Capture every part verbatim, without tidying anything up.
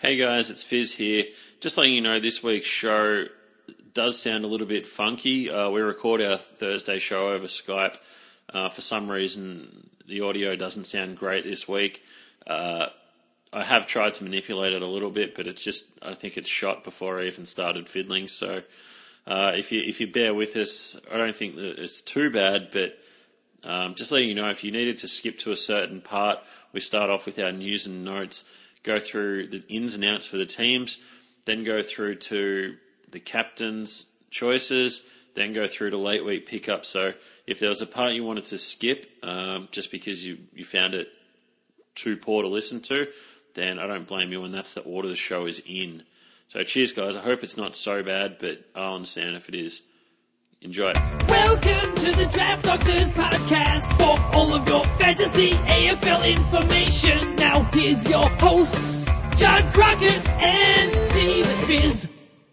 Hey guys, it's Fizz here. Just letting you know this week's show does sound a little bit funky. Uh, we record our Thursday show over Skype. Uh, for some reason, the audio doesn't sound great this week. Uh, I have tried to manipulate it a little bit, but it's just, I think it's shot before I even started fiddling. So uh, if you if you bear with us, I don't think that it's too bad, but um, just letting you know, if you needed to skip to a certain part, we start off with our news and notes, go through the ins and outs for the teams, then go through to the captain's choices, then go through to late week pickup. So if there was a part you wanted to skip um, just because you, you found it too poor to listen to, then I don't blame you, and that's the order the show is in. So cheers, guys. I hope it's not so bad, but I'll understand if it is. Enjoy. Welcome to the Draft Doctors Podcast for all of your fantasy A F L information. Now here's your hosts, John Crockett and Steve Fizz.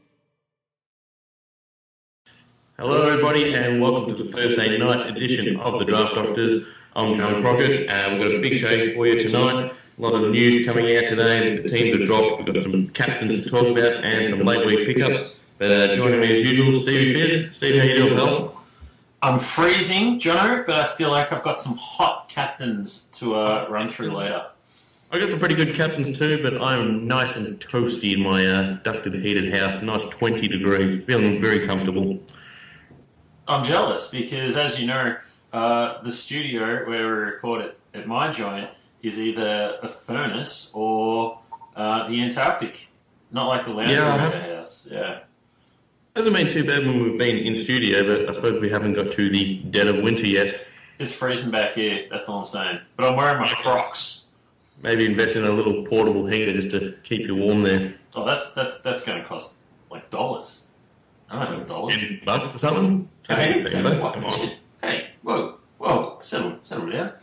Hello everybody and welcome to the Thursday night edition of the Draft Doctors. I'm John Crockett and we've got a big show for you tonight. A lot of news coming out today. The teams have dropped. We've got some captains to talk about and some late week pickups. But uh, joining me as usual, Stevie Fizz. Steve, how you doing, pal? I'm freezing, Jono, but I feel like I've got some hot captains to uh, run through later. I've got some pretty good captains too, but I'm nice and toasty in my uh, ducted heated house. Nice twenty degrees. Feeling very comfortable. I'm jealous because, as you know, uh, the studio where we record it at my joint is either a furnace or uh, the Antarctic. Not like the lounge room at the house. Yeah. Hasn't been too bad when we've been in studio, but I suppose we haven't got to the dead of winter yet. It's freezing back here, that's all I'm saying. But I'm wearing my Crocs. Maybe invest in a little portable heater just to keep you warm there. Oh, that's that's that's going to cost, like, dollars. I don't know, dollars. ten bucks or something? Hey, ten bucks? what? Come on. Hey, whoa, whoa, settle, settle down.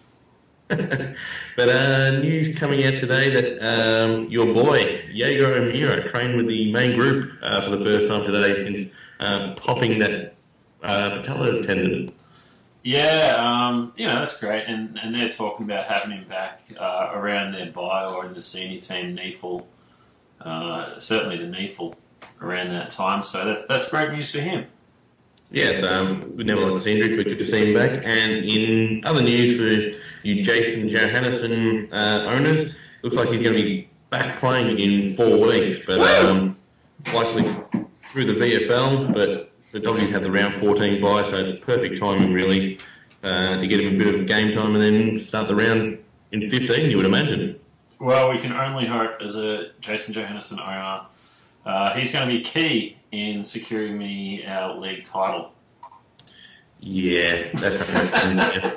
But uh, news coming out today that um, your boy, Jaeger O'Meara, trained with the main group uh, for the first time today since um, popping that uh, patella tendon. Yeah, um, you know, that's great. And, and they're talking about having him back uh, around their bye or in the senior team, N E F L, uh, certainly the N E F L around that time. So that's, that's great news for him. Yes, um, we never like to see injuries, but good to see him back. And in other news for you Jason Johannesson uh, owners, looks like he's going to be back playing in four weeks, but um, likely through the V F L. But the Doggies have the round fourteen bye, so it's perfect timing really uh, to get him a bit of game time and then start the round in fifteen, you would imagine. Well, we can only hope as a Jason Johannesson owner, uh, he's going to be key in securing me our league title. Yeah, that's right.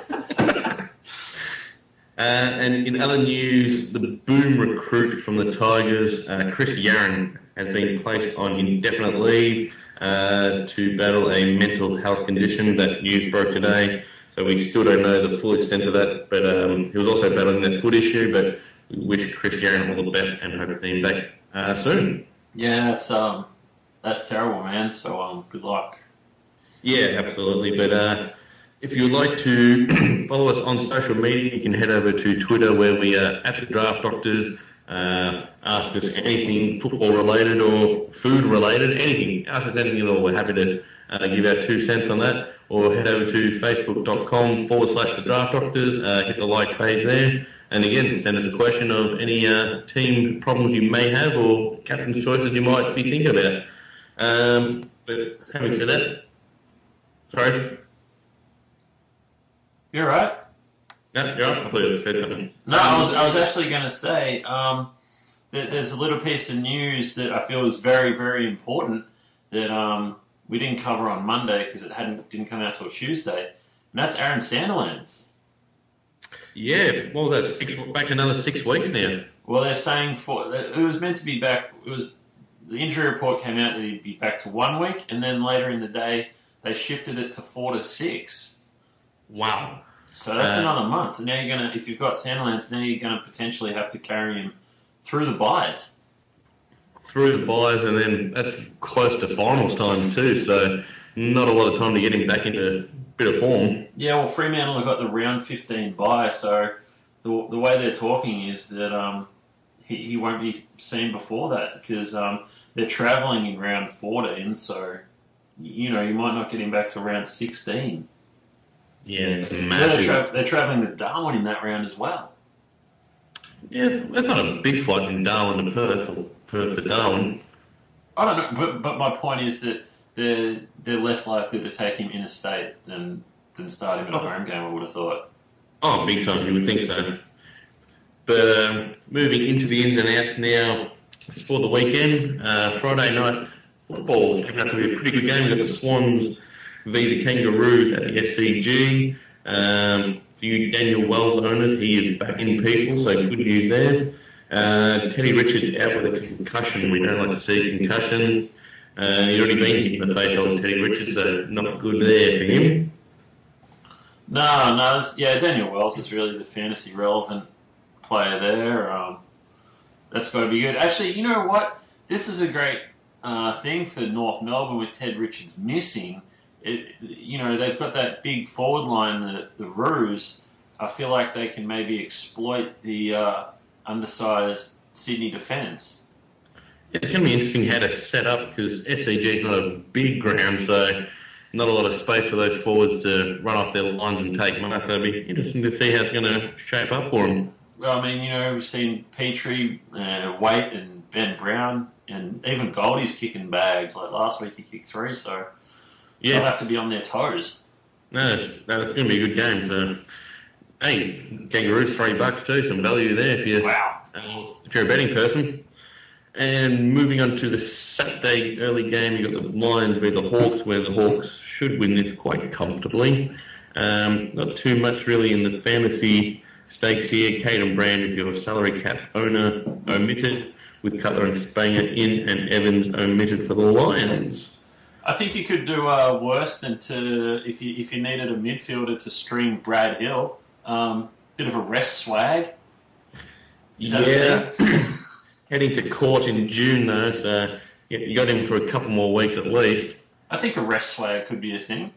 Uh, and in other news, the boom recruit from the Tigers, uh, Chris Yarran, has been placed on indefinite leave uh, to battle a mental health condition. That news broke today, so we still don't know the full extent of that. But um, he was also battling that foot issue, but we wish Chris Yarran all the best and hope to see him back uh, soon. Yeah, that's um, that's terrible, man. So um, good luck. Yeah, absolutely. But uh, if you'd like to follow us on social media, you can head over to Twitter where we are at the Draft Doctors. Uh, ask us anything football related or food related, anything. Ask us anything at all. We're happy to uh, give our two cents on that. Or head over to facebook.com forward slash the Draft Doctors. Uh, hit the like page there. And again, send us a question of any uh, team problems you may have or captain's choices you might be thinking about. Um, but having said that, sorry. You're right. No, you're right. I thought you said something. No, I was I was actually going to say um, that there's a little piece of news that I feel is very, very important that um, we didn't cover on Monday because it hadn't didn't come out till Tuesday, and that's Aaron Sandilands. Yeah, what was that? Six, back another six weeks now. Well, they're saying for it was meant to be back. It was the injury report came out that he'd be back to one week, and then later in the day they shifted it to four to six. Wow. So that's uh, another month. And now you're gonna, if you've got Sandilands, then you're gonna potentially have to carry him through the buys. Through the buys, and then that's close to finals time too. So not a lot of time to get him back into a bit of form. Yeah, well, Fremantle have got the round fifteen buy, so the the way they're talking is that um, he, he won't be seen before that because um, they're travelling in round fourteen, so you know you might not get him back to round sixteen. Yeah, it's Yeah, massive. they're, tra- they're travelling to Darwin in that round as well. Yeah, that's not a big flight from Darwin to Perth, or Perth to Darwin. I don't know, but, but my point is that they're they're less likely to take him interstate than than start him at a home game. I would have thought. Oh, big time, you would think so. But um, moving into the ins and outs now for the weekend, uh, Friday night football is going to be a pretty good game. We've got the Swans v the Kangaroos at the S C G. Um, for you Daniel Wells owners, he is back in people, so good news there. Uh, Teddy Richards out with a concussion. We don't like to see concussions. Uh, he's already been hit in the face of Teddy Richards, so not good there for him. No, no, it's- yeah, Daniel Wells is really the fantasy relevant player there. Um, that's got to be good. Actually, you know what? This is a great uh, thing for North Melbourne with Ted Richards missing. It, you know, they've got that big forward line, the, the Roos. I feel like they can maybe exploit the uh, undersized Sydney defence. It's going to be interesting how to set up because S C G is not a big ground, so not a lot of space for those forwards to run off their lines and take marks. So it'll be interesting to see how it's going to shape up for them. Well, I mean, you know, we've seen Petrie, uh, Waite, and Ben Brown, and even Goldie's kicking bags. Like last week, he kicked three, so Yeah, they'll have to be on their toes. no, it's, no, it's going to be a good game. So, hey, Kangaroos three bucks too, some value there if you Wow. uh, if you're a betting person. And moving on to the Saturday early game, you've got the Lions v the Hawks, where the Hawks should win this quite comfortably. Um, not too much really in the fantasy stakes here. Caden Brand, if you're a salary cap owner, omitted, with Cutler and Spanger in and Evans omitted for the Lions. I think you could do uh, worse than to if you if you needed a midfielder to string Brad Hill. Um, bit of a rest swag. Is that a thing? Yeah. Heading to court in June though, so yeah, you got him for a couple more weeks at least. I think a rest swag could be a thing.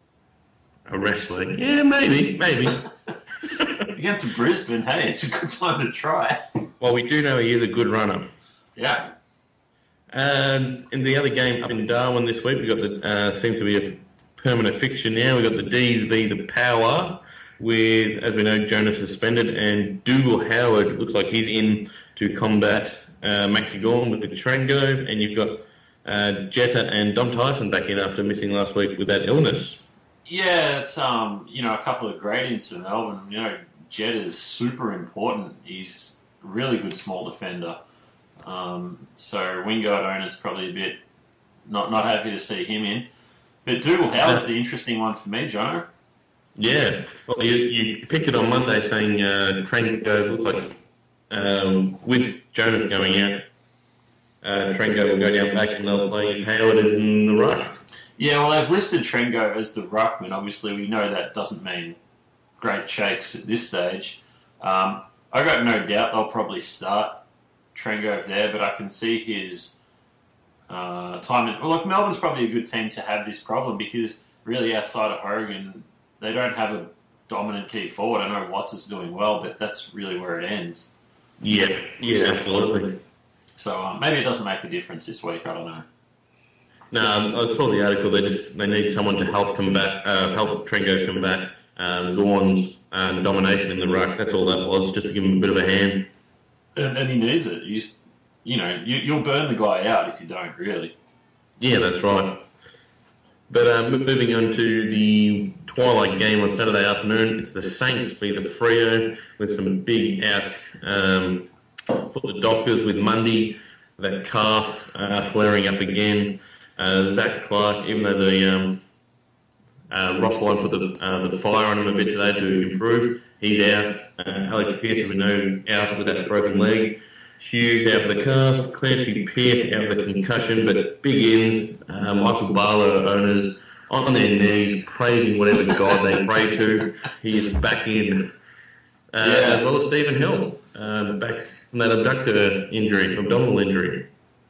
A wrestling. Yeah, maybe, maybe. Against Brisbane, hey, it's a good time to try. Well, we do know he is a good runner. Yeah. And in the other game up in Darwin this week, we've got the, uh, seems to be a permanent fixture now. We've got the D's v the Power with, as we know, Jonas suspended and Dougal Howard looks like he's in to combat uh, Maxi Gorn with the Trango. And you've got uh, Jetta and Dom Tyson back in after missing last week with that illness. Yeah, it's um, you know, a couple of gradients for Melbourne. You know, Jett is super important. He's a really good small defender. Um, so Wingard owners probably a bit not not happy to see him in. But Dougal Howard's the interesting one for me, Jono. Yeah, well, you, you picked it on Monday saying uh, Trango looks like um, with Jonas going out, uh, Trango will go down back and they'll play Howard in the ruck. Yeah, well, they've listed Trengo as the ruckman. Obviously, we know that doesn't mean great shakes at this stage. Um, I got no doubt they'll probably start Trengo there, but I can see his uh, time. In, well, look, Melbourne's probably a good team to have this problem because really outside of Hogan, they don't have a dominant key forward. I know Watts is doing well, but that's really where it ends. Yeah, yeah, absolutely. So um, maybe it doesn't make a difference this week. I don't know. No, I saw the article. They just they need someone to help combat, uh, help Trengo combat um, Gorn's um, domination in the ruck. That's all that was, just to give him a bit of a hand. And, and he needs it. You, you know, you, you'll burn the guy out if you don't, really. Yeah, that's right. But um, moving on to the twilight game on Saturday afternoon, it's the Saints v the Freo with some big outs um, for the Dockers with Mundy, that calf uh, flaring up again. Uh, Zach Clark, even though the um, uh, Rothline put the, uh, the fire on him a bit today to improve, he's out. Uh, Alex Pearce, we know, out with that broken leg. Hughes out for the calf. Clancy Pearce out for the concussion. But big ins, uh, Michael Barlow owners on their knees, praising whatever god they pray to. He is back in. Uh, Yeah. As well as Stephen Hill, um, back from that abductor injury, abdominal injury.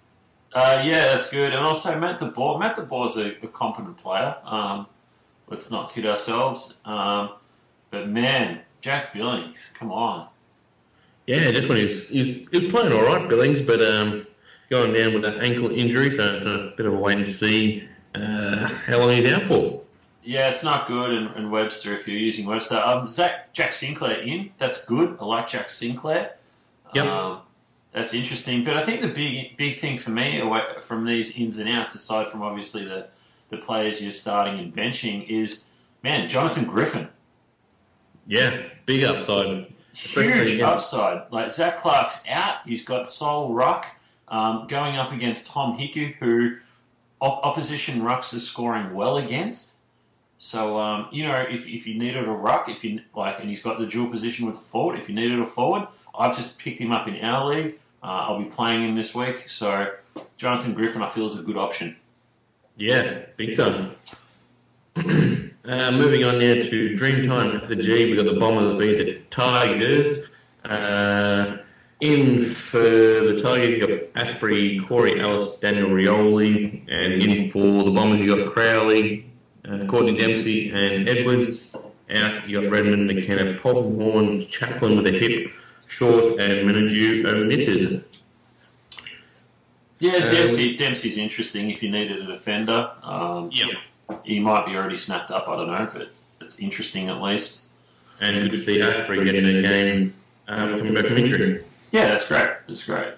Uh, yeah, that's good. And also Matt DeBoer. Matt DeBoer's a, a competent player. Um, let's not kid ourselves. Um, but man, Jack Billings, come on. Yeah, just when he was, he was, he was playing all right, Billings, but um, going down with an ankle injury, so it's a bit of a wait and see uh, how long he's out for. Yeah, it's not good, and, and Webster, if you're using Webster. Um, Zach, Jack Sinclair in. That's good. I like Jack Sinclair. Yep. Um, that's interesting. But I think the big big thing for me away from these ins and outs, aside from obviously the, the players you're starting and benching, is, man, Jonathan Griffin. Yeah, big upside. Huge upside. Like, Zach Clark's out. He's got Sol Ruck um, going up against Tom Hiku, who op- opposition rucks are scoring well against. So, um, you know, if, if you needed a ruck, if you like, and he's got the dual position with a forward, if you needed a forward, I've just picked him up in our league. Uh, I'll be playing him this week. So, Jonathan Griffin, I feel, is a good option. Yeah, big time. uh, moving on now to Dreamtime at the G. We've got the Bombers beat the Tigers. Uh, in for the Tigers, you've got Asprey, Corey Ellis, Daniel Rioli, and in for the Bombers, you've got Crowley, Uh, Courtney Dempsey and Edwards. Out, you got Redmond, McKenna, Polkenhorn, Chaplin with a hip, Short, and Menadue omitted. Yeah, uh, Dempsey. Dempsey's interesting if you needed a defender. Um, yeah. He might be already snapped up, I don't know, but it's interesting at least. And good to see Asprey getting a game um, coming back from injury. Yeah, that's great. That's great.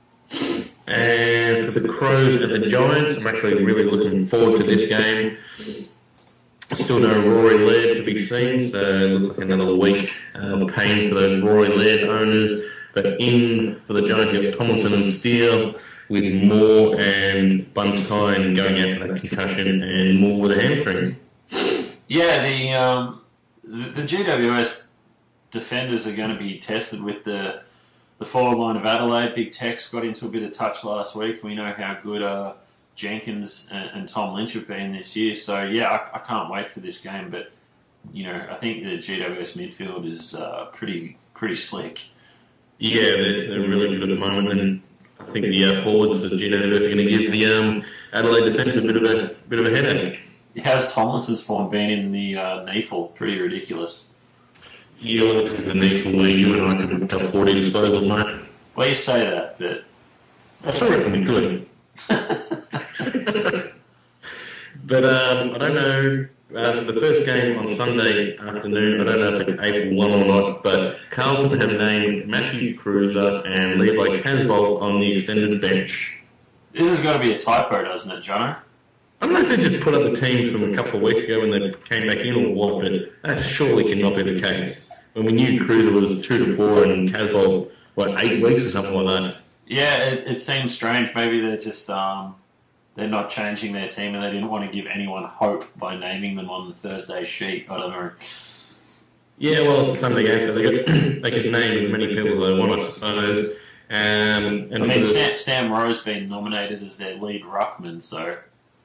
And for the Crows and the Giants, I'm actually really looking forward to this game. Still no Rory Laird to be seen, so it looks like another week of pain for those Rory Laird owners. But in for the Giants, you have Tomlinson and Steele, with Moore and Buntine going out for that concussion, and Moore with a hamstring. Yeah, the um, the, the G W S defenders are going to be tested with the the forward line of Adelaide. Big Tex got into a bit of touch last week. We know how good uh, Jenkins and, and Tom Lynch have been this year. So, yeah, I, I can't wait for this game. But, you know, I think the G W S midfield is uh, pretty pretty slick. Yeah, they're, they're really good at the moment. And I think the uh, forwards for the G W S are going to give the um, Adelaide defence a bit of a bit of a headache. How's Tomlinson's form been in the uh, N E F L? Pretty ridiculous. You know, this is the next where you and I can have forty disposals, mate. Well, you say that, but I still reckon we could. But um, I don't know, uh, for the first game on Sunday afternoon, I don't know if it's April first or not, but Carlton have named Matthew Cruiser and Levi Casbolt on the extended bench. This has got to be a typo, doesn't it, Jono? I don't know if they just put up the teams from a couple of weeks ago when they came back in or what, but that surely cannot be the case. When we knew Cruiser was two to four and Casbolt, what, eight weeks or something like that. Yeah, it, it seems strange. Maybe they're just um, they're not changing their team and they didn't want to give anyone hope by naming them on the Thursday sheet. I don't know. Yeah, well, it's a Sunday game, so they, got, they can name as many people as they want, I suppose. Um, and I mean, the, Sam, Sam Rowe's been nominated as their lead ruckman, so...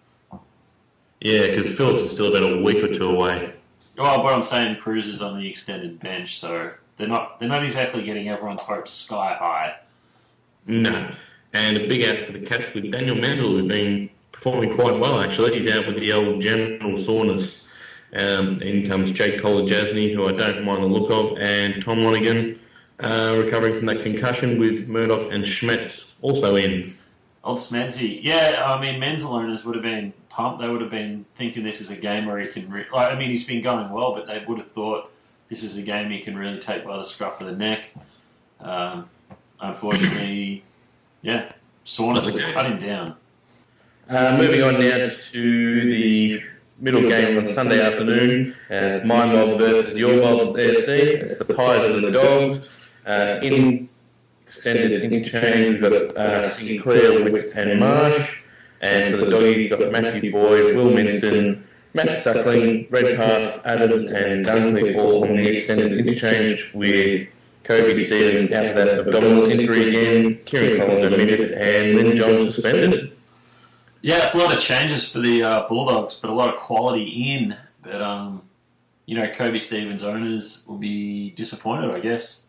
Yeah, because Phillips is still about a week or two away. Well, but I'm saying Cruz is on the extended bench, so they're not they're not exactly getting everyone's hopes sky high. No. And a big out for the Cats with Daniel Mandel, who's been performing quite well, actually. He's out with the old general soreness. Um, in comes Jake Kolajasny, who I don't mind the look of, and Tom Lonigan uh, recovering from that concussion with Murdoch and Schmetz also in. Old Smedsy. Yeah, I mean, Menzel owners would have been pumped. They would have been thinking this is a game where he can... Re- like, I mean, he's been going well, but they would have thought this is a game he can really take by the scruff of the neck. Um, unfortunately, yeah, soreness has cut him down. Uh, moving on now to the middle game on Sunday afternoon. Uh, it's my mob versus your mob there, Steve. It's the Pies and the Dogs. Uh, in extended interchange, we've got uh, Sinclair, Witt and Marsh. And for the Doggies, you've got Matthew Boyd, Will Minston, Matt Suckling, Redpath, Adams and Dunkley all on the extended interchange with Kobe Stevens out of that abdominal injury again, Kieran Collins omitted and Lynn John suspended. Yeah, it's a lot of changes for the uh, Bulldogs, but a lot of quality in. But, um, you know, Kobe Stevens owners will be disappointed, I guess.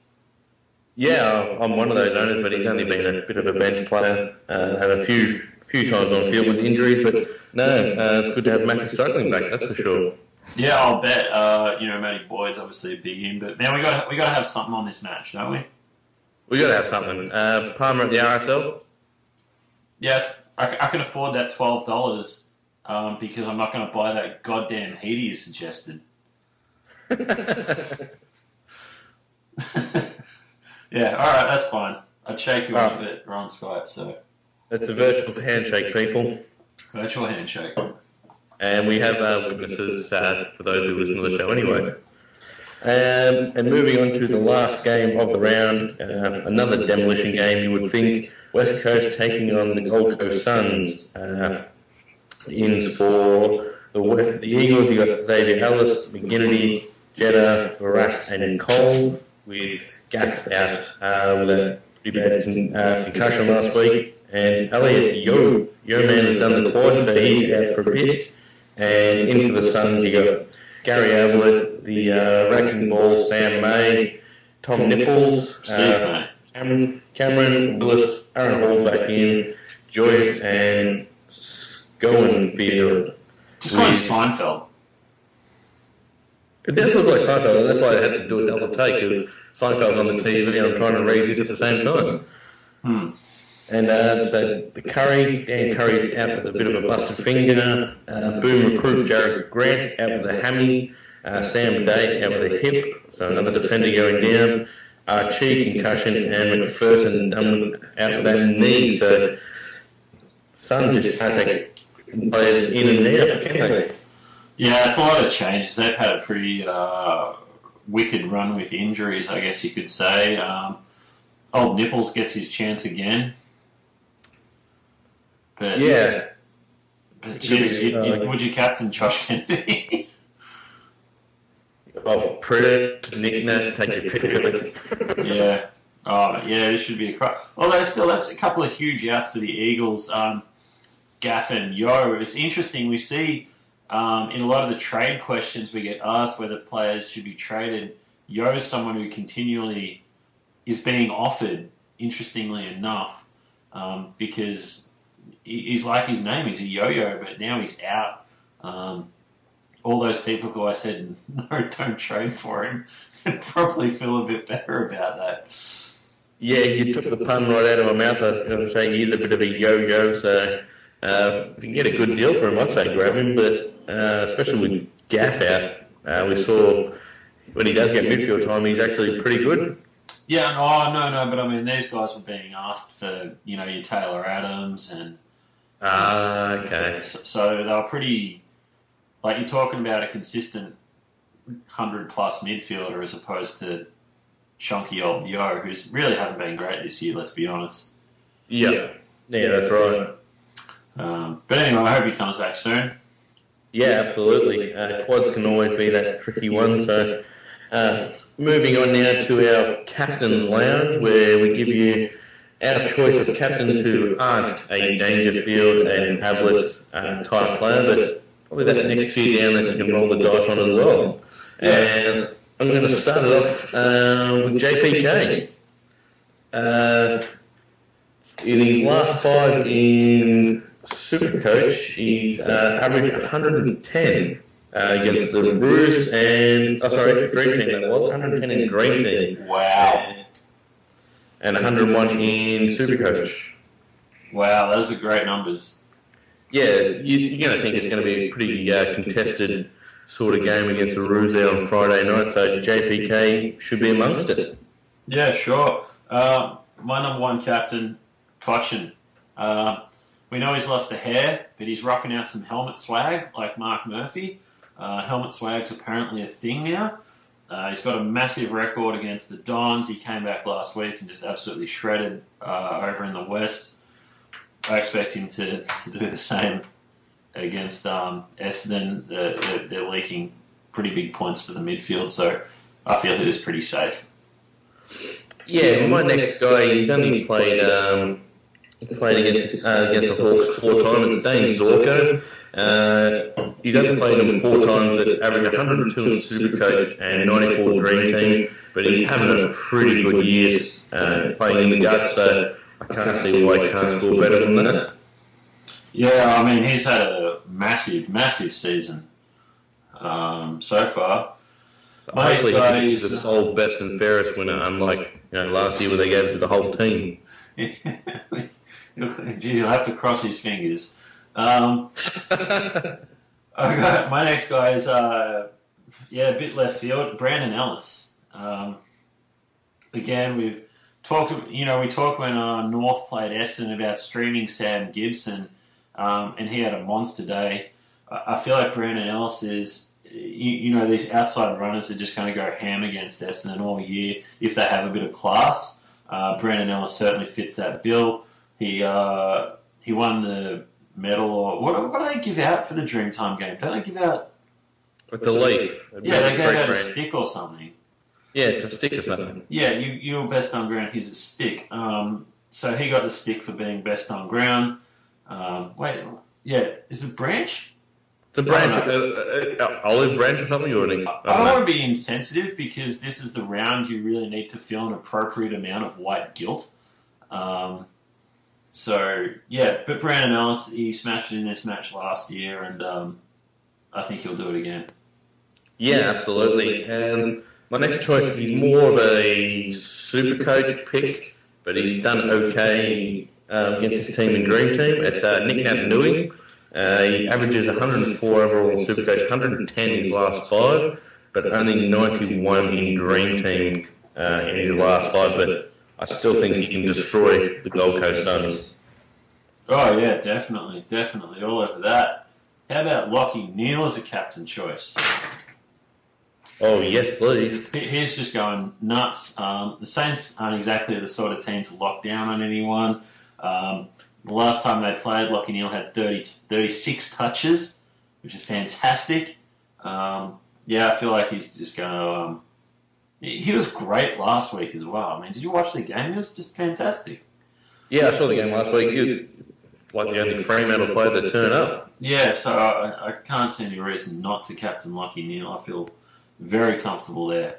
Yeah, I'm one of those owners, but he's only been a bit of a bench player. Uh, had a few few times on field with injuries, but no, uh, it's good to have Matthew Cycling back, that's for sure. Yeah, I'll bet. Uh, you know, Matty Boyd's obviously a big in, but man, we got we got to have something on this match, don't we? We got to have something. Uh, Palmer at the R S L. Yeah, it's, I, I can afford that twelve dollars um, because I'm not going to buy that goddamn heater you suggested. Yeah, all right, that's fine. I'd shake you off, but we're on Skype, so It's a virtual handshake, people. virtual handshake. And we have uh, witnesses uh, for those who listen to the show anyway. Um, and moving on to the last game of the round, uh, another demolition game, you would think. West Coast taking on the Gold Coast Suns. Uh, ins for the West, the Eagles, you got Xavier Ellis, McGinnity, Jeddah, Varas, and Cole, with Gaff out uh, with a pretty bad con- uh, concussion last week. And Elliot Yo, Yo Man has done the quad, so he's out for a bit. And into the Suns, you got Gary Ablett, the uh, Wrecking Ball, Sam May, Tom Nichols, uh, Cameron, Cameron Willis, Aaron Hall back in, Joyce, and Schoenfield. Just call him Seinfeld. It does look like Seinfeld, and that's why I had to do a double take, because Seinfeld's on the T V and I'm trying to read this at the same time. Hmm. And uh, so the Curry, Dan Curry's out with a bit of a busted finger. Uh, boom recruit Jared Grant out with a hammy. Uh, Sam Day out with a hip. So another defender going down. Archie concussion and McPherson done out with that knee. So Sun just can't take players in and out, can they? Yeah, it's a lot of changes. They've had a pretty uh, wicked run with injuries, I guess you could say. Um, old Nipples gets his chance again. But, Yeah. But geez, you, you, would you captain Josh Kennedy? Oh, Predator, Nick Nat, take your pick of it. Yeah. Oh, yeah, this should be a cry. Although still, that's a couple of huge outs for the Eagles. Um, Gaff and Yo. It's interesting. We see um, in a lot of the trade questions we get asked whether players should be traded. Yo is someone who continually is being offered, interestingly enough, um, because he's like his name. He's a yo-yo, but now he's out. Um, all those people who I said, no, don't trade for him, probably feel a bit better about that. Yeah, you took the pun right out of my mouth. I was saying he's a bit of a yo-yo, so uh, if you can get a good deal for him, I'd say grab him, but uh, especially with Gaff out, uh, we saw when he does get midfield time, he's actually pretty good. Yeah, no, no, no, but I mean, these guys were being asked for, you know, your Taylor Adams and... Ah, okay. So, so they were pretty... Like, you're talking about a consistent one hundred plus midfielder as opposed to chunky old Yo, who really hasn't been great this year, let's be honest. Yeah, yeah, that's right. Um, but anyway, I hope he comes back soon. Yeah, absolutely. Uh, quads can always be that tricky one, so... Uh, moving on now to our Captain's Lounge, where we give you our choice of captains who aren't a Dangerfield and Ablett uh, type player, but probably that next few down that you can roll the dice on as well. And I'm going to start it off uh, with J P K. Uh, in his last five in Supercoach, he's uh, averaged one hundred ten. Uh, against the Roos and, oh sorry, Green Team that was, one hundred ten in Green Team. Wow. And one hundred one in Supercoach. Wow, those are great numbers. Yeah, you, you're going to think it's going to be a pretty uh, contested sort of game against the Roos there on Friday night, so J P K should be amongst it. Yeah, sure. Uh, my number one captain, Cochin. Uh, we know he's lost the hair, but he's rocking out some helmet swag like Mark Murphy. Uh, helmet swag's apparently a thing now. Uh, he's got a massive record against the Dons. He came back last week and just absolutely shredded uh, over in the West. I expect him to, to do the same against um, Essendon. They're, they're, they're leaking pretty big points to the midfield, so I feel he was pretty safe. Yeah, my next guy, he's only played um, played against uh, against the Hawks four times. It's Dane Zorko. Uh, he's only played them four times at average one hundred two in Supercoach and ninety-four Dream Team, but he's having a pretty good year uh, playing in the guts, so I can't see why he can't score better than that. Yeah, I mean, he's had a massive, massive season um, so far. My Hopefully guy he is- is the sole best and fairest winner, unlike you know last year where they gave it to the whole team. Geez, you'll have to cross his fingers. Um, I got, my next guy is, uh, yeah, a bit left field, Brandon Ellis. Um, again, we've talked, you know, we talked when uh, North played Essendon about streaming Sam Gibson, um, and he had a monster day. I, I feel like Brandon Ellis is, you, you know, these outside runners are just going to go ham against Essendon all year if they have a bit of class. Uh, Brandon Ellis certainly fits that bill. He uh, he won the medal, or what, what do they give out for the Dreamtime game? Don't they give out? With the leaf. Yeah, they gave out a brand. stick or something. Yeah, it's a stick or something. Yeah, you you were best on ground. He's a stick. Um, so he got the stick for being best on ground. Um, wait, yeah, is it Branch? The branch, I uh, uh, olive branch or something, or anything? I don't want to be insensitive because this is the round you really need to feel an appropriate amount of white guilt. Um, so, yeah, but Brandon Ellis, he smashed it in this match last year, and um, I think he'll do it again. Yeah, absolutely. Um, my next choice is more of a super coach pick, but he's done okay um, against his team in Dream Team. It's uh, Nick Naitanui. Uh, he averages one hundred four overall in Supercoach, one hundred ten in his last five, but only ninety-one in Dream Team uh, in his last five. But I still think he can destroy the Gold Coast Suns. Oh, yeah, definitely, definitely, all over that. How about Lachie Neale as a captain choice? Oh, yes, please. He- He's just going nuts. Um, the Saints aren't exactly the sort of team to lock down on anyone. Um, The last time they played, Lachie Neale had thirty, thirty-six touches, which is fantastic. Um, yeah, I feel like he's just going to... Um, he, he was great last week as well. I mean, did you watch the game? It was just fantastic. Yeah, I saw the game last week. He was like the only Fremantle player to turn up. Yeah, so I, I can't see any reason not to captain Lachie Neale. I feel very comfortable there.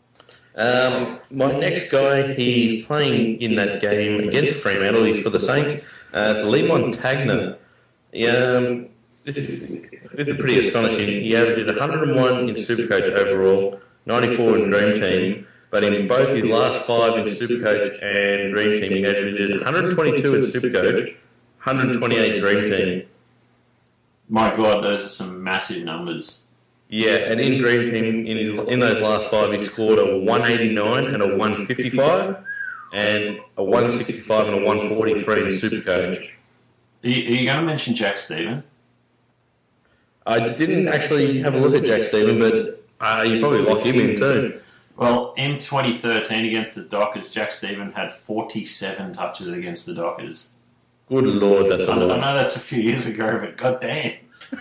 Um, my next guy, he's playing in that game against Fremantle. He's for the Saints. Uh, it's Lee Montagna. Um, this, is, this is pretty astonishing. He averages one hundred one in Supercoach overall, ninety-four in Dream Team, but in both his last five in Supercoach and Dream Team, he averages one hundred twenty-two in Supercoach, one hundred twenty-eight in Dream Team. My God, those are some massive numbers. Yeah, and in Dream Team, in, his, in those last five, he scored a one eighty-nine and a one fifty-five, and a one sixty-five and a one forty-three in Supercoach. Are you, are you going to mention Jack Stephen? I didn't actually have a look at Jack Stephen, but uh, you probably lock him in too. Well, in twenty thirteen against the Dockers, Jack Stephen had forty-seven touches against the Dockers. Good Lord, that's a I, I know lot. that's a few years ago, but goddamn.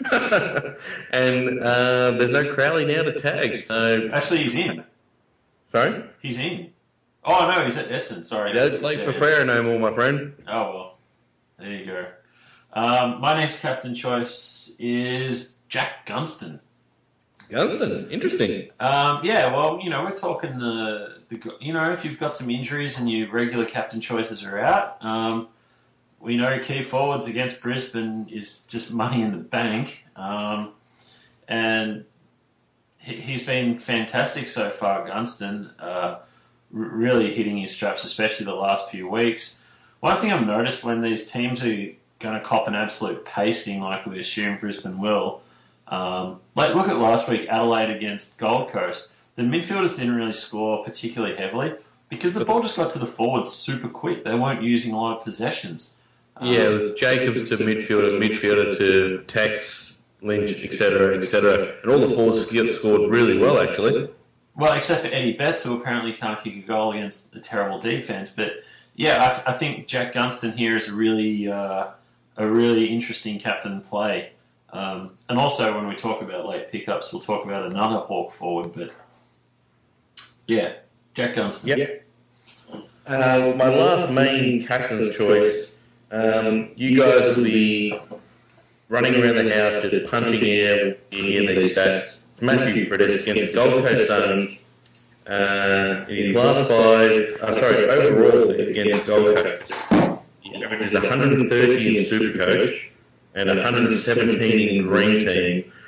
And uh, there's no Crowley now to tag, so... Actually, he's in. Sorry? He's in. Oh, no, he's at Essendon, sorry. Yeah, late for Freo no more, my friend. Oh, well. There you go. Um, my next captain choice is Jack Gunston. Gunston, interesting. Um, yeah, well, you know, we're talking the, the... You know, if you've got some injuries and your regular captain choices are out... Um, we know key forwards against Brisbane is just money in the bank. Um, and he, he's been fantastic so far, Gunston. Uh, r- really hitting his straps, especially the last few weeks. One thing I've noticed when these teams are going to cop an absolute pasting like we assume Brisbane will, um, like look at last week, Adelaide against Gold Coast. The midfielders didn't really score particularly heavily because the ball just got to the forwards super quick. They weren't using a lot of possessions. Yeah, with Jacobs to midfielder, midfielder to Tex, Lynch, et cetera, et cetera. And all the forwards scored really well, actually. Well, except for Eddie Betts, who apparently can't kick a goal against a terrible defense. But yeah, I, th- I think Jack Gunston here is a really, uh, a really interesting captain play. Um, and also, when we talk about late pickups, we'll talk about another Hawk forward. But yeah, Jack Gunston. Yep. Uh, my last main captain's choice. Um, you guys will be running around the house just punching air in these stats. It's Matthew Fredis against the Gold Coast Suns. Uh, in his last five, uh, sorry, overall against Gold Coast, he averages one hundred thirty in Supercoach and one hundred seventeen in Dream Team.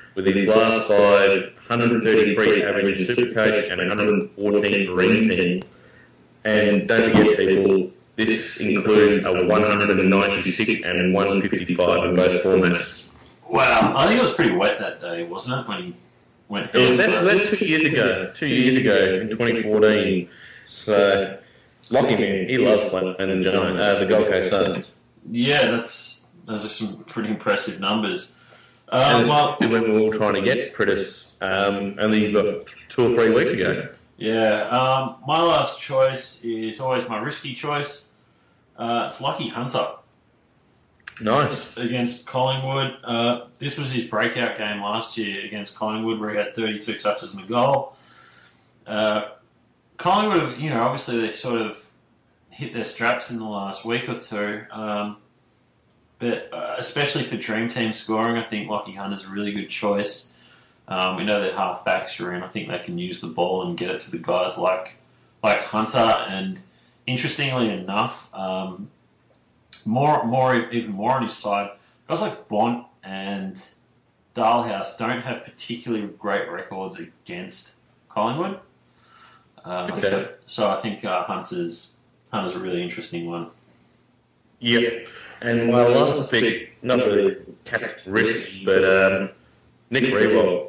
with his last five, one hundred thirty-three average in Supercoach and one hundred fourteen Dream Team. And don't forget, people, this includes a one hundred ninety-six and one fifty-five in both formats. Wow, I think it was pretty wet that day, wasn't it, when he went It was down? that, that two years ago, two years ago in twenty fourteen. So, lucky man, he loves playing the Giant, uh, the Gold Coast Suns. Yeah, that's those are some pretty impressive numbers. And Um, well, especially when we were all trying to get Pritis, um, only about two or three weeks ago. yeah, um, my last choice is always my risky choice. Uh, it's Lucky Hunter Nice. against Collingwood. Uh, this was his breakout game last year against Collingwood, where he had thirty-two touches and a goal. Uh, Collingwood, you know, obviously they sort of hit their straps in the last week or two. Um, but uh, especially for Dream Team scoring, I think Lucky Hunter's a really good choice. Um, we know that half backs are in. I think they can use the ball and get it to the guys like like Hunter. And interestingly enough, um, more more even more on his side, guys like Bont and Dalhouse don't have particularly great records against Collingwood. Uh, Okay. so, so I think uh, Hunter's Hunter's a really interesting one. Yep. And my last pick, not really cap risk, but um, Nick Rewald.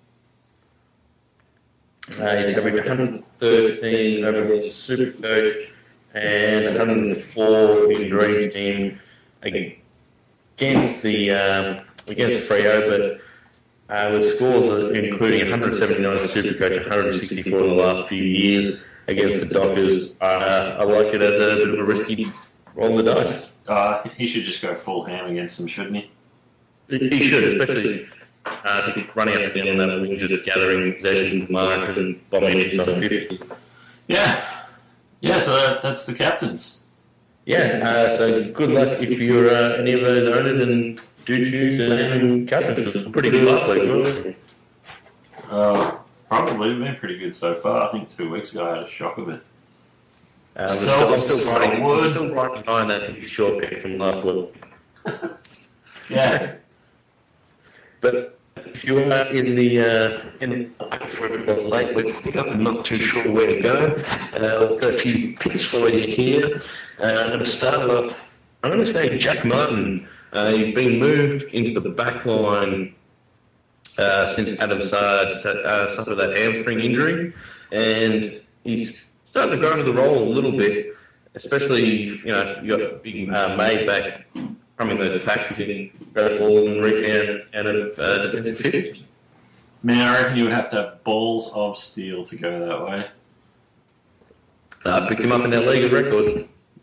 Uh, he's got one hundred thirteen overall Supercoach and one hundred four in Dream Team against the um, against Freo, but uh, with scores including one hundred seventy-nine Supercoach, one hundred sixty-four in the last few years against the Dockers. Uh, I like it as a bit of a risky roll of the dice. Uh, I think he should just go full ham against them, shouldn't he? He should, especially uh, running up and down that wing, just gathering possessions, markers, and bombing inside fifty. Yeah. Yeah, so that, that's the captains. Yeah, uh, so good luck if you're uh, any of those owners and do choose to name captains. It's pretty good last week, wasn't it? Uh, probably been pretty good so far. I think two weeks ago I had a shock of it. Uh, I'm So- still, I'm still writing, so I'm still writing behind that short pick from last week. Yeah. But if you are in the uh, in the for a bit of a late week, I'm not too sure where to go. Uh, I've got a few picks for you here. Uh, I'm going to start off. I'm going to say Jack Martin. Uh, he's been moved into the back line uh, since Adam Sard uh, suffered that hamstring injury, and he's starting to grow into the role a little bit. Especially, you know, you got big uh, May back. From those attacks in grab ball and rebound and a uh, defensive fifty. Man, I reckon you would have to have balls of steel to go that way. Uh, picked him up in that league of records.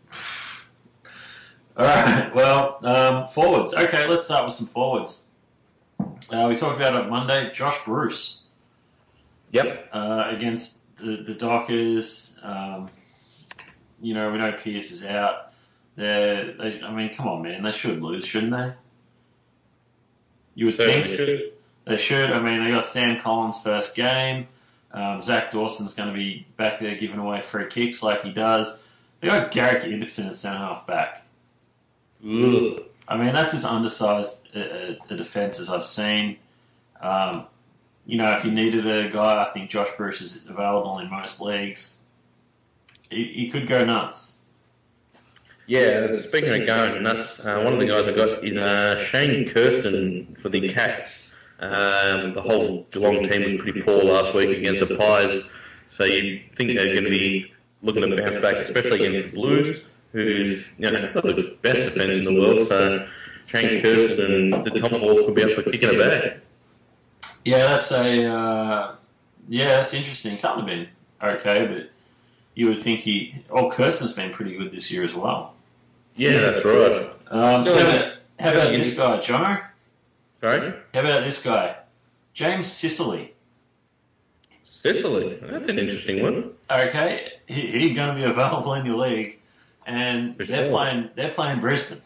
All right, well, um, forwards. Okay, let's start with some forwards. Uh, we talked about it Monday. Josh Bruce Yep. uh, against the, the Dockers. Um, you know, we know Pierce is out. They're, they, I mean, come on, man. They should lose, shouldn't they? You would think. Should. They should. I mean, they got Sam Collins' first game. Um, Zach Dawson's going to be back there giving away free kicks like he does. They got Garrick Ibbotson at centre half back. Ugh. I mean, that's as undersized a, a, a defence as I've seen. Um, you know, if you needed a guy, I think Josh Bruce is available in most leagues. He, he could go nuts. Yeah, speaking of going nuts, uh, one of the guys I got is uh, Shane Kirsten for the Cats. Um, the whole Geelong team was pretty poor last week against the Pies, so you think they're going to be looking to bounce back, especially against the Blues, who's you know, not the best defence in the world. So Shane Kirsten and the top ball could be up for kicking a bag. Yeah, that's a uh, yeah, that's interesting. Can't have been okay, but you would think he. Oh, Kirsten's been pretty good this year as well. Yeah, that's right. Um, Still how in about, how about this guy, Jono? Sorry? How about this guy, James Sicily? Sicily. That's an interesting one. Okay, he, he's going to be available in your league, and For they're sure. playing. They're playing Brisbane.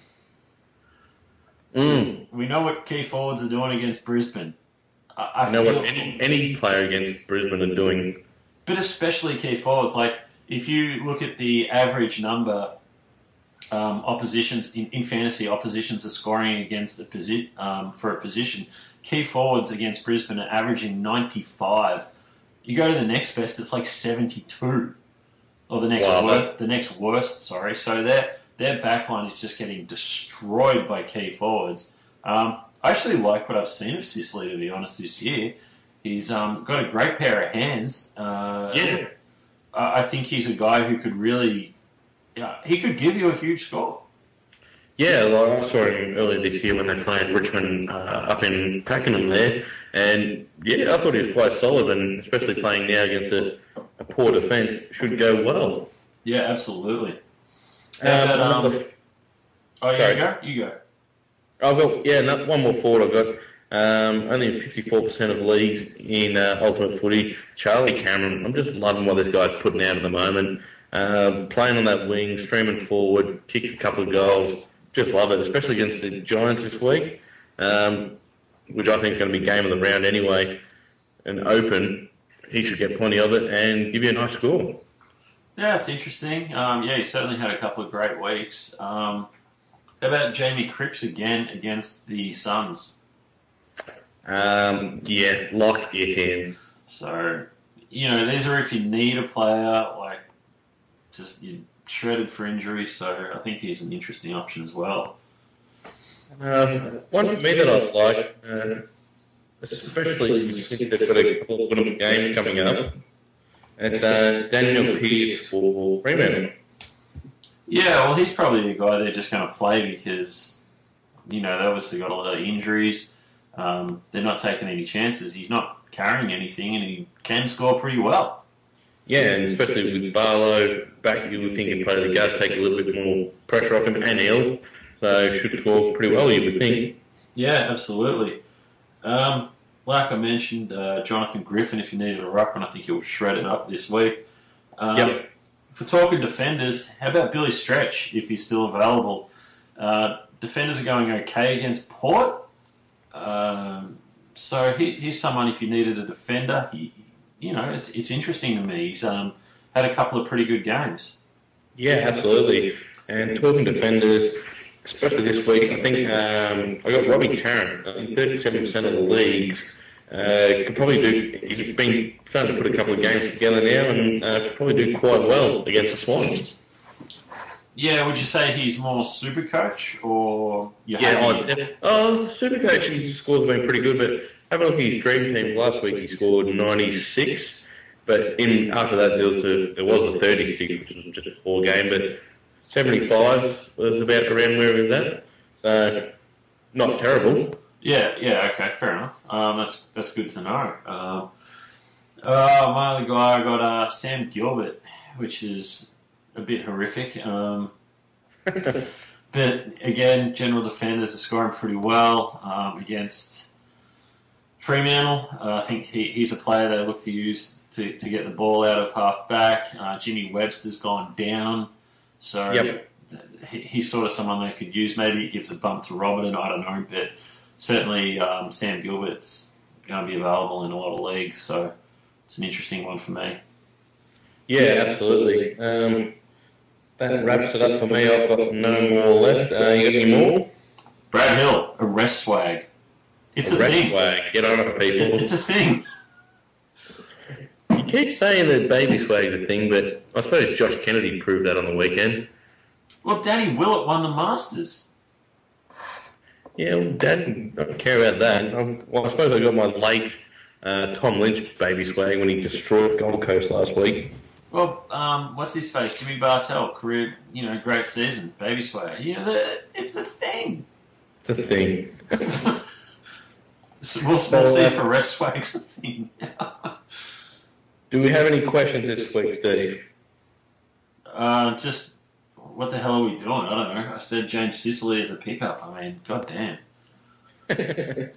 Mm. We know what key forwards are doing against Brisbane. I, I I know feel, what any, any player against Brisbane are doing. but especially key forwards. Like if you look at the average number um, oppositions in, in fantasy oppositions are scoring against a posi- um, for a position. Key forwards against Brisbane are averaging ninety-five. You go to the next best, it's like seventy-two, or the next Wow. worst. The next worst, sorry. So their their backline is just getting destroyed by key forwards. Um, I actually like what I've seen of Sicily, to be honest, this year. He's um, got a great pair of hands. Uh, Yeah. I I think he's a guy who could really, yeah, he could give you a huge score. Yeah, like I saw him earlier this year when they played Richmond uh, up in Pakenham there, and yeah, I thought he was quite solid, and especially playing now against a, a poor defence should go well. Yeah, absolutely. Um, But, um, another- oh, you sorry. go, you go. I've got yeah, no, one more forward I've got. Um, only in fifty-four percent of leagues in uh, Ultimate Footy. Charlie Cameron, I'm just loving what this guy's putting out at the moment. Um, playing on that wing, streaming forward, kicks a couple of goals. Just love it, especially against the Giants this week, um, which I think is going to be game of the round anyway. And open, he should get plenty of it and give you a nice score. Yeah, it's interesting. Um, yeah, he certainly had a couple of great weeks. Um, how about Jamie Cripps again against the Suns? Um, yeah, lock you can. So, you know, these are if you need a player, like, just you're shredded for injury, so I think he's an interesting option as well. Um, one for me that I like, uh, especially since they've got a couple of little games coming up, it's uh, Daniel Pearce for Fremantle. Yeah, well, he's probably a guy they're just going to play because, you know, they obviously got a lot of injuries. Um, they're not taking any chances. He's not carrying anything, and he can score pretty well. Yeah, and especially with Barlow back, you would think he'd play the guard, take a little bit more pressure off him, and Hill, so should score pretty well, you would think. Yeah, absolutely. Um, like I mentioned, uh, Jonathan Griffin, if you needed a ruckman, I think he'll shred it up this week. Um, Yep. For talking defenders, how about Billy Stretch, if he's still available? Uh, defenders are going okay against Port. Um, so he, he's someone, if you needed a defender, he, you know, it's it's interesting to me. He's um, had a couple of pretty good games. Yeah, absolutely. And talking defenders, especially this week, I think um, I got Robbie Tarrant in thirty-seven percent of the leagues. Uh, could probably do. He's been starting to put a couple of games together now, and uh, could probably do quite well against the Swans. Yeah, would you say he's more super coach or you Yeah, hate oh, him? def- oh, Supercoach's scores have been pretty good, but have a look at his dream team. Last week he scored ninety-six, but in after that there was a, there was a thirty-six, which was just a poor game, but seventy-five was about around where he was at, so not terrible. Yeah, yeah, okay, fair enough. Um, that's that's good to know. Um, uh, my other guy, I got uh, Sam Gilbert, which is a bit horrific. Um, but again, general defenders are scoring pretty well um, against Fremantle. Uh, I think he, he's a player they look to use to, to get the ball out of half back. Uh, Jimmy Webster's gone down, so Yep. he, he's sort of someone they could use. Maybe it gives a bump to Robertson, I don't know, but certainly um, Sam Gilbert's going to be available in a lot of leagues, so it's an interesting one for me. Yeah, absolutely. Um, that wraps it up for me. I've got no more left. Uh, you got any more? Brad Hill, arrest swag. It's a, Rest thing. swag. Get on it, people. It's a thing. You keep saying that baby swag's a thing, but I suppose Josh Kennedy proved that on the weekend. Well, Danny Willett won the Masters. Yeah, well, Dad don't care about that. Um, well, I suppose I got my late uh, Tom Lynch baby swag when he destroyed Gold Coast last week. Well, um, what's his face? Jimmy Bartell, career, you know, great season, baby swag. You know, the, it's a thing. It's a thing. So we'll, we'll see if arrest swag's a thing. Do we have any questions this week, Steve? uh, just, what the hell are we doing? I don't know. I said James Sicily as a pickup. I mean, goddamn. But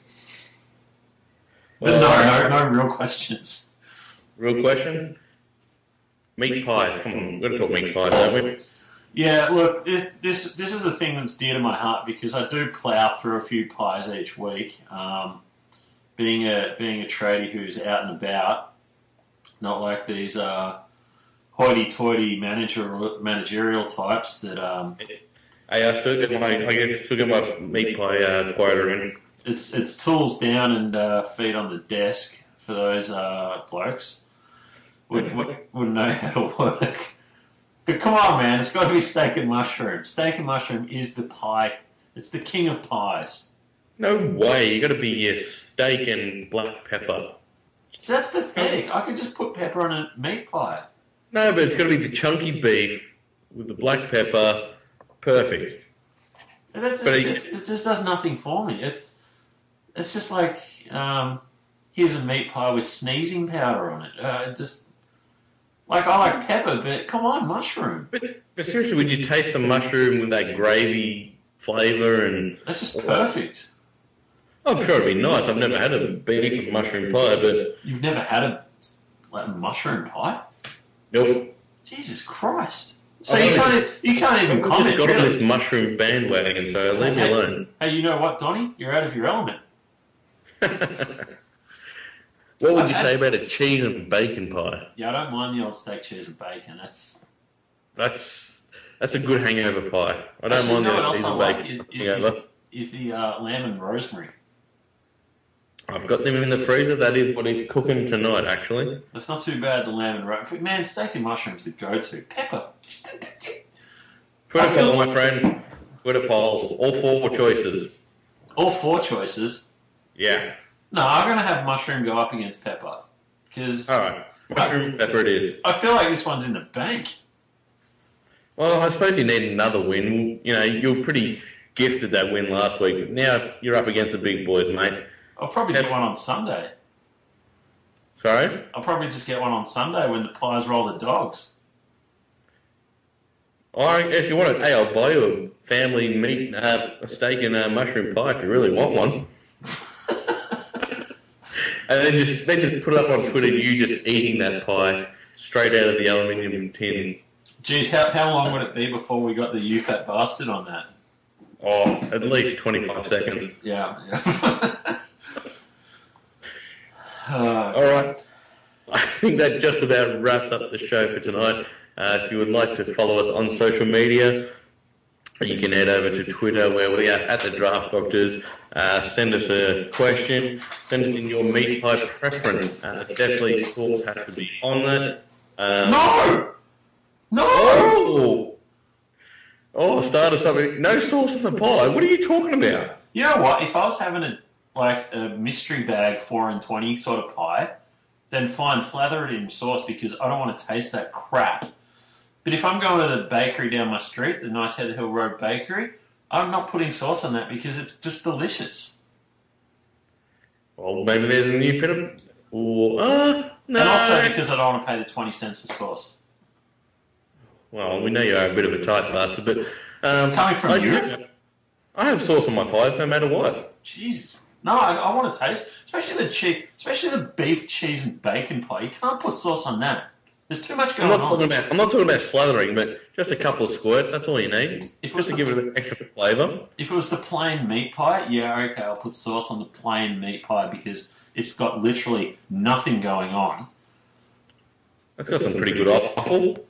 Well, no, no, no real questions. Real question? Meat pies. Come on, we've got to talk meat pies, don't we? Yeah, look, this, this this is a thing that's dear to my heart because I do plough through a few pies each week. Um, being a being a tradie who's out and about, not like these uh, hoity-toity manager managerial types that um, Hey, I still get my, I get, still get my meat pie uh, quota in. It's it's tools down and uh, feet on the desk for those uh, blokes. Wouldn't, wouldn't know how to work. But come on, man, it's got to be steak and mushroom. Steak and mushroom is the pie. It's the king of pies. No way. You got to be your steak and black pepper. So that's pathetic. I could just put pepper on a meat pie. No, but it's got to be the chunky beef with the black pepper. Perfect. And it, But it, it- it, it just does nothing for me. It's it's just like um, here's a meat pie with sneezing powder on it. Uh, it just like I like pepper, but come on, mushroom. But, but seriously, would you taste the mushroom with that gravy flavour and? That's just perfect. I'm sure it'd be nice. I've never had a beef mushroom pie, but You've never had a like, mushroom pie? nope. Jesus Christ! So Oh, you no. can't you can't even I've comment. just got on Really. this mushroom bandwagon, so leave me Hey, alone. Hey, you know what, Donnie? You're out of your element. What would I've you had- say about a cheese and bacon pie? Yeah, I don't mind the old steak, cheese, and bacon. That's That's that's a good hangover pie. I don't Actually, mind you know the what else cheese I and like bacon is, is, hangover. is the uh, lamb and rosemary. I've got them in the freezer. That is what is cooking tonight, actually. That's not too bad. The lamb and rosemary. Man, steak and mushrooms the go-to. Pepper. Twitter I feel- poll, my friend. Twitter polls. All four choices. All four choices. Yeah. No, I'm gonna have mushroom go up against pepper because All right. Mushroom pepper it is. I feel like this one's in the bank. Well, I suppose you need another win. You know, you were pretty gifted that win last week. Now you're up against the big boys, mate. I'll probably get one on Sunday. Sorry? I'll probably just get one on Sunday when the pies roll the dogs. I, if you want it, hey, I'll buy you a family meat, uh, a steak and a mushroom pie if you really want one. And then just then just put it up on Twitter, you just eating that pie straight out of the aluminium tin. Geez, how, how long would it be before we got the you fat bastard on that? Oh, at least twenty-five seconds. Yeah. yeah. uh, All right. I think that just about wraps up the show for tonight. Uh, if you would like to follow us on social media, you can head over to Twitter where we are at the Draft Doctors. Uh, send us a question. Send us in your meat pie preference. Uh, definitely sauce has to be on that. Um, no! No! Oh! Oh, started something. No sauce on the pie. What are you talking about? You know what? If I was having a like a mystery bag four and twenty sort of pie, then fine, slather it in sauce because I don't want to taste that crap. But if I'm going to the bakery down my street, the Nice Heather Hill Road Bakery, I'm not putting sauce on that because it's just delicious. Well, maybe there's a new bit of. Or, uh, no. And also because I don't want to pay the twenty cents for sauce. Well, we know you are a bit of a tight bastard, but um, Coming from I, you? I have sauce on my pies no matter what. Jesus. No, I, I want to taste, especially the cheese, especially the beef, cheese, and bacon pie. You can't put sauce on that. There's too much I'm going not talking on. about I'm not talking about slathering, but just a couple of squirts. That's all you need, If it just was to the- give it an extra flavour. If it was the plain meat pie, yeah, okay, I'll put sauce on the plain meat pie because it's got literally nothing going on. That's got some pretty good offal.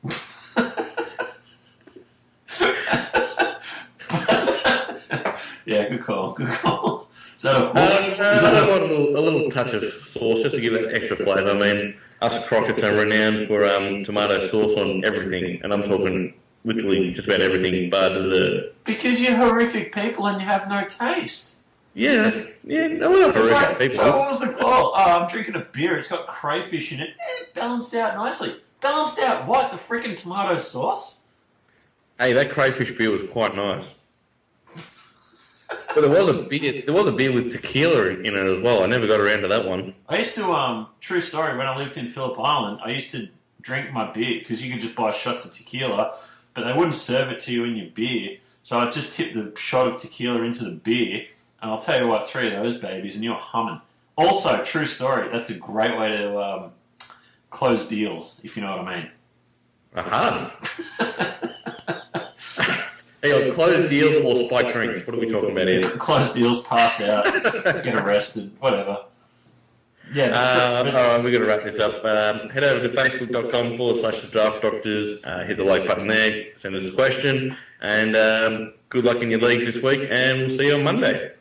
Yeah, good call, good call. Is that a Uh, hoof? no, Is I that want a, a little, a little touch of sauce just to give it extra flavour. I mean, us Crockett's are renowned for um, tomato sauce on everything, and I'm talking literally just about everything bar dessert. because you're horrific people and you have no taste. Yeah, that's, yeah, no, we're not It's horrific like, people. so what was the call? Oh, I'm drinking a beer, it's got crayfish in it. Eh, balanced out nicely. Balanced out what? The freaking tomato sauce? Hey, that crayfish beer was quite nice. But there was a beer. There was a beer with tequila in it as well. I never got around to that one. I used to, um, true story, when I lived in Phillip Island, I used to drink my beer because you could just buy shots of tequila, but they wouldn't serve it to you in your beer. So I'd just tip the shot of tequila into the beer, and I'll tell you what, three of those babies, and you're humming. Also, true story, that's a great way to um, close deals, if you know what I mean. Aha. Hey, on closed deals or spiked drinks? What are we talking about here? Close deals, pass out, get arrested, whatever. Yeah, Uh, but- all right, we're going to wrap this up. Um, head over to facebook.com forward slash the draft doctors. Uh, hit the like button there. Send us a question. And um, good luck in your leagues this week. And we'll see you on Monday.